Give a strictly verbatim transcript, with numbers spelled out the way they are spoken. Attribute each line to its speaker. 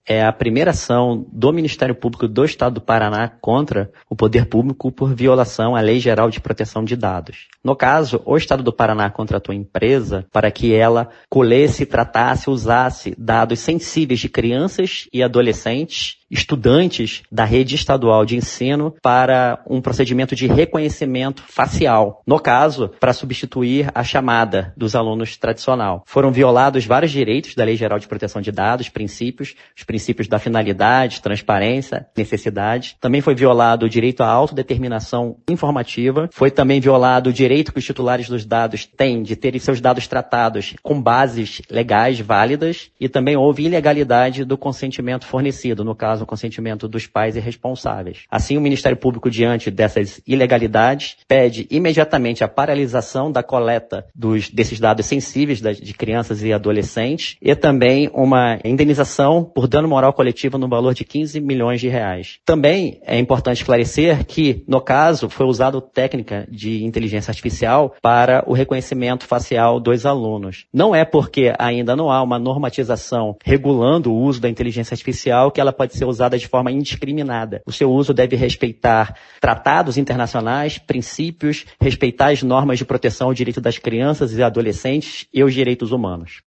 Speaker 1: é a primeira ação do Ministério Público do Estado do Paraná contra o poder público por violação à Lei Geral de Proteção de Dados. No caso, o Estado do Paraná contratou a empresa para que ela colhesse, tratasse, usasse dados sensíveis de crianças e adolescentes, estudantes da rede estadual de ensino, para um procedimento de reconhecimento facial. No caso, para substituir a chamada dos alunos tradicional. Foram violados vários direitos da Lei Geral de Proteção de Dados, princípios, os princípios da finalidade, transparência, necessidade. Também foi violado o direito à autodeterminação informativa. Foi também violado o direito que os titulares dos dados têm de terem seus dados tratados com bases legais válidas. E também houve ilegalidade do consentimento fornecido, no caso, o consentimento dos pais e responsáveis. Assim, o Ministério Público, diante dessas ilegalidades, pede imediatamente a paralisação da coleta dos, desses dados sensíveis das, de crianças e adolescentes e também uma indenização por dano moral coletivo no valor de quinze milhões de reais. Também é importante esclarecer que, no caso, foi usada técnica de inteligência artificial para o reconhecimento facial dos alunos. Não é porque ainda não há uma normatização regulando o uso da inteligência artificial que ela pode ser usada de forma indiscriminada. O seu uso deve respeitar tratados internacionais, princípios, respeitar as normas de proteção ao direito das crianças e adolescentes e os direitos humanos.